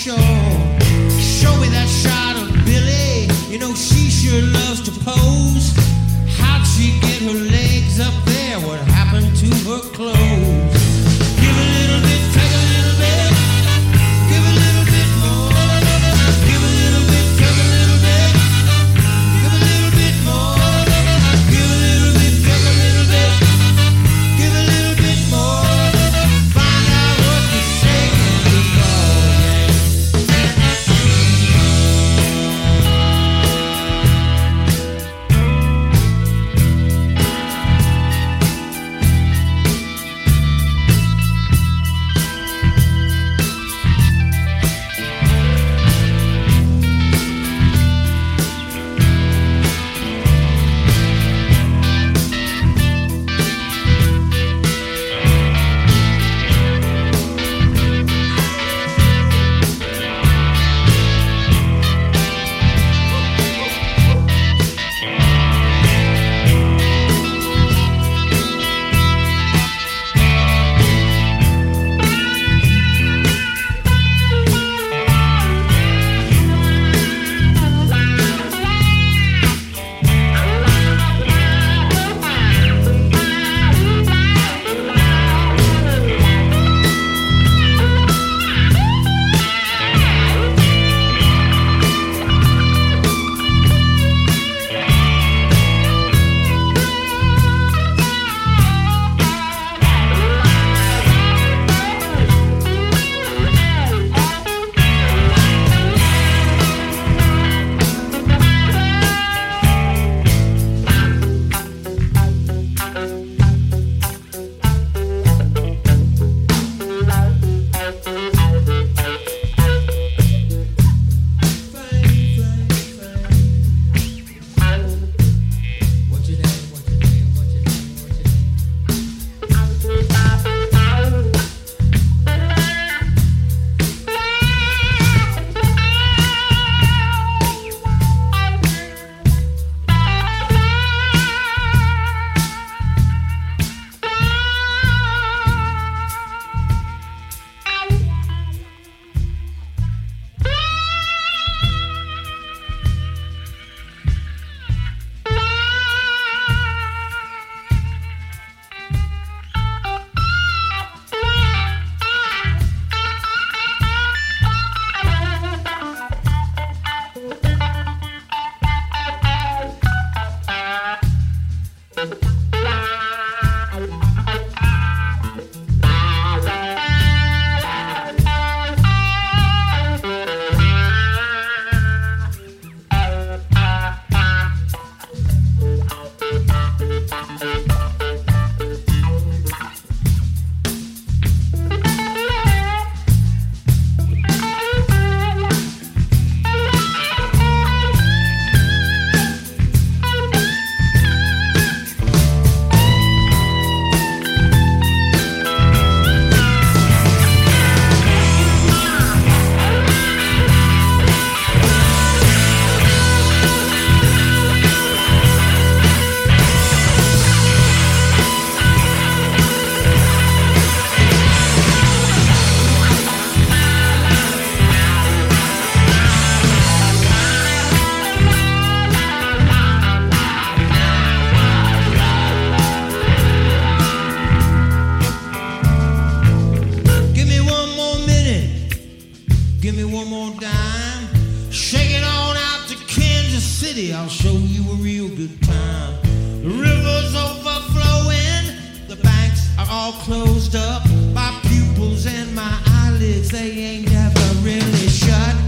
shore. Show me that shot of Billy. You know she sure loves to pose. How'd she get her legs up there? What happened to her clothes? Give a little bit, take a little bit. Give a little bit more. Give a little bit, take a little bit. Give a little bit more. Give a little bit, take a little bit. Give a little bit more. Find out what you're saying before, yeah. Give me one more dime. Shake it on out to Kansas City. I'll show you a real good time. The river's overflowing. The banks are all closed up. My pupils and my eyelids, they ain't never really shut.